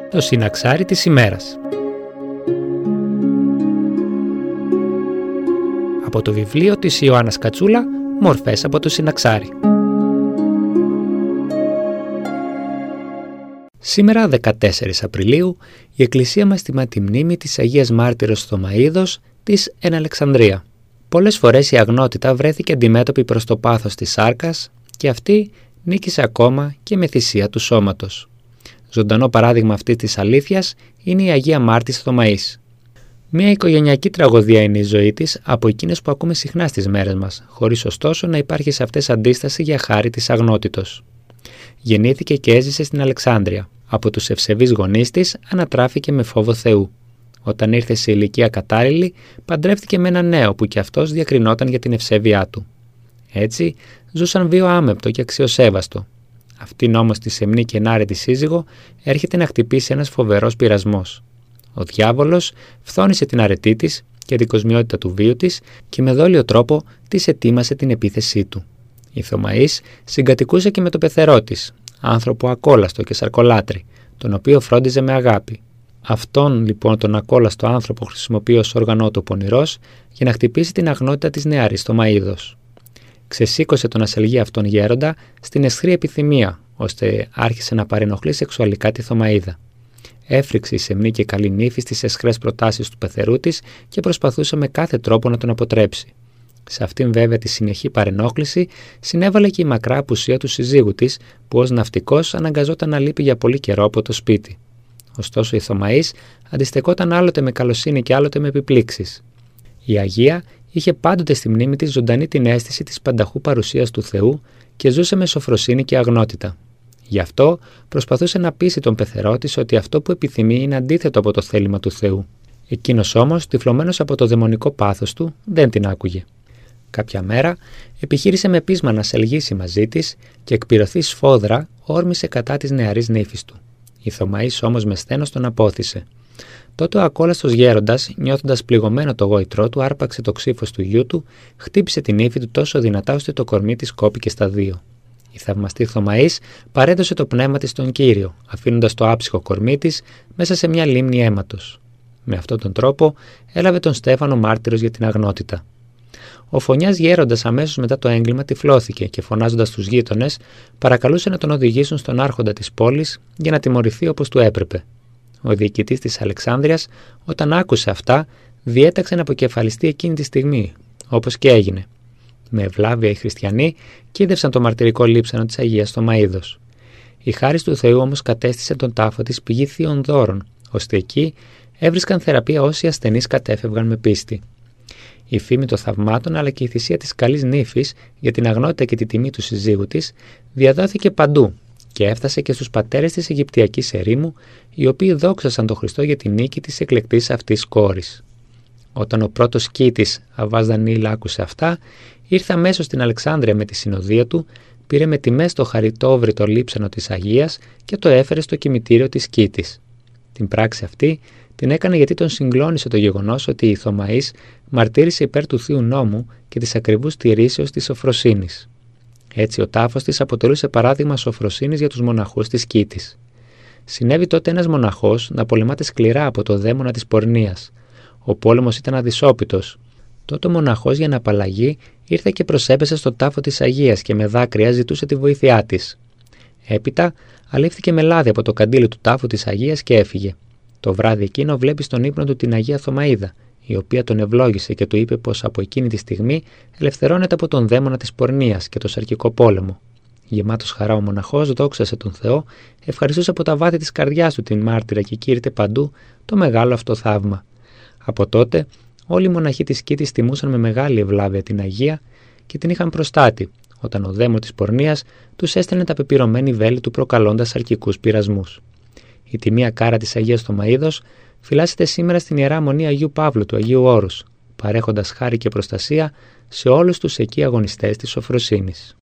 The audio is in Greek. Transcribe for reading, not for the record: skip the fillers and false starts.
Το συναξάρι της ημέρας. Από το βιβλίο της Ιωάννας Κατσούλα, «Μορφές από το συναξάρι». Σήμερα, 14 Απριλίου, η Εκκλησία μας τιμά τη μνήμη της Αγίας Μάρτυρος Θωμαΐδος της εν Αλεξανδρία. Πολλές φορές η αγνότητα βρέθηκε αντιμέτωπη προς το πάθος της σάρκας και αυτή νίκησε ακόμα και με θυσία του σώματος. Ζωντανό παράδειγμα αυτής της αλήθειας είναι η Αγία Μάρτης Θωμαής. Μια οικογενειακή τραγωδία είναι η ζωή της, από εκείνες που ακούμε συχνά στις μέρες μας, χωρίς ωστόσο να υπάρχει σε αυτές αντίσταση για χάρη της αγνότητος. Γεννήθηκε και έζησε στην Αλεξάνδρεια. Από τους ευσεβείς γονείς της ανατράφηκε με φόβο Θεού. Όταν ήρθε σε ηλικία κατάλληλη, παντρεύτηκε με έναν νέο που κι αυτός διακρινόταν για την ευσέβειά του. Έτσι, ζούσαν βίο άμεπτο και αξιοσέβαστο. Αυτήν όμως τη σεμνή και ενάρετη σύζυγο έρχεται να χτυπήσει ένας φοβερός πειρασμός. Ο διάβολος φθόνησε την αρετή της και την κοσμιότητα του βίου της και με δόλιο τρόπο της ετοίμασε την επίθεσή του. Η Θωμαής συγκατοικούσε και με το πεθερό της, άνθρωπο ακόλαστο και σαρκολάτρη, τον οποίο φρόντιζε με αγάπη. Αυτόν λοιπόν τον ακόλαστο άνθρωπο χρησιμοποιεί ως όργανο του πονηρός για να χτυπήσει την αγνότητα της νεαρής Θωμαΐδος. Ξεσήκωσε τον ασελγή αυτόν γέροντα στην αισχρή επιθυμία, ώστε άρχισε να παρενοχλεί σεξουαλικά τη Θωμαΐδα. Έφρυξε η σεμνή και καλή νύφη στις αισχρές προτάσεις του πεθερού της και προσπαθούσε με κάθε τρόπο να τον αποτρέψει. Σε αυτήν βέβαια τη συνεχή παρενόχληση συνέβαλε και η μακρά απουσία του συζύγου της, που ως ναυτικός αναγκαζόταν να λείπει για πολύ καιρό από το σπίτι. Ωστόσο η Θωμαής αντιστεκόταν άλλοτε με καλοσύνη και άλλοτε με επιπλήξεις. Η Αγία είχε πάντοτε στη μνήμη της ζωντανή την αίσθηση της πανταχού παρουσίας του Θεού και ζούσε με σοφροσύνη και αγνότητα. Γι' αυτό προσπαθούσε να πείσει τον πεθερό της ότι αυτό που επιθυμεί είναι αντίθετο από το θέλημα του Θεού. Εκείνος όμως, τυφλωμένος από το δαιμονικό πάθος του, δεν την άκουγε. Κάποια μέρα επιχείρησε με πείσμα να σελγήσει μαζί της και εκπυρωθεί σφόδρα όρμησε κατά της νεαρής νύφης του. Η Θωμαής όμως με σθένος τον απόθυσε. Τότε ο ακόλαστος γέροντας, νιώθοντας πληγωμένο το γόητρό του, άρπαξε το ξύφος του γιού του, χτύπησε την ύφη του τόσο δυνατά ώστε το κορμί της κόπηκε στα δύο. Η θαυμαστή Θωμαής παρέδωσε το πνεύμα της στον Κύριο, αφήνοντας το άψυχο κορμί της μέσα σε μια λίμνη αίματος. Με αυτόν τον τρόπο έλαβε τον Στέφανο μάρτυρος για την αγνότητα. Ο φωνιάς γέροντας αμέσως μετά το έγκλημα τυφλώθηκε και φωνάζοντας τους γείτονες, παρακαλούσε να τον οδηγήσουν στον άρχοντα της πόλης για να τιμωρηθεί όπως του έπρεπε. Ο διοικητής της Αλεξάνδρειας, όταν άκουσε αυτά, διέταξε να αποκεφαλιστεί εκείνη τη στιγμή, όπως και έγινε. Με ευλάβεια οι χριστιανοί κοίτευσαν το μαρτυρικό λείψανο της Αγίας Θωμαΐδος. Η χάρις του Θεού όμως κατέστησε τον τάφο της πηγή θείων δώρων, ώστε εκεί έβρισκαν θεραπεία όσοι ασθενείς κατέφευγαν με πίστη. Η φήμη των θαυμάτων αλλά και η θυσία της καλής νύφης για την αγνότητα και τη τιμή του συζύγου της διαδόθηκε παντού και έφτασε και στους πατέρες της Αιγυπτιακής ερήμου, οι οποίοι δόξασαν τον Χριστό για την νίκη της εκλεκτής αυτής κόρης. Όταν ο πρώτος κοίτης, Αββάς Δανιήλ, άκουσε αυτά, ήρθε αμέσως στην Αλεξάνδρεια με τη συνοδεία του, πήρε με τιμές το χαριτόβριτο λείψανο της Αγίας και το έφερε στο κημητήριο της Κήτης. Την πράξη αυτή την έκανε γιατί τον συγκλώνησε το γεγονός ότι η Θωμαής μαρτύρησε υπέρ του Θείου Νόμου και της ακριβούς τηρήσεως της σοφροσύνης. Έτσι ο τάφος της αποτελούσε παράδειγμα σοφροσύνης για τους μοναχούς της Κήτης. Συνέβη τότε ένας μοναχός να πολεμάται σκληρά από το δαίμονα της πορνείας. Ο πόλεμος ήταν αδυσόπιτος. Τότε ο μοναχός για να απαλλαγεί ήρθε και προσέπεσε στο τάφο της Αγίας και με δάκρυα ζητούσε τη βοήθειά της. Έπειτα αλήφθηκε με λάδι από το καντήλι του τάφου της Αγίας και έφυγε. Το βράδυ εκείνο βλέπει στον ύπνο του την Αγία Θωμαΐδα, η οποία τον ευλόγησε και του είπε πως από εκείνη τη στιγμή ελευθερώνεται από τον δαίμονα της πορνείας και το σαρκικό πόλεμο. Γεμάτος χαρά ο μοναχός δόξασε τον Θεό, ευχαριστούσε από τα βάθη της καρδιάς του την μάρτυρα και κήρυτε παντού το μεγάλο αυτό θαύμα. Από τότε όλοι οι μοναχοί της Κήτης τιμούσαν με μεγάλη ευλάβεια την Αγία και την είχαν προστάτη, όταν ο δαίμονας της πορνείας τους έστελνε τα πεπυρωμένη βέλη του προκαλώντας σαρκικούς πειρασμούς. Η τιμία κάρα της Αγίας Θωμαΐδος φυλάσσεται σήμερα στην Ιερά Μονή Αγίου Παύλου του Αγίου Όρους, παρέχοντας χάρη και προστασία σε όλους τους εκεί αγωνιστές της σοφροσύνης.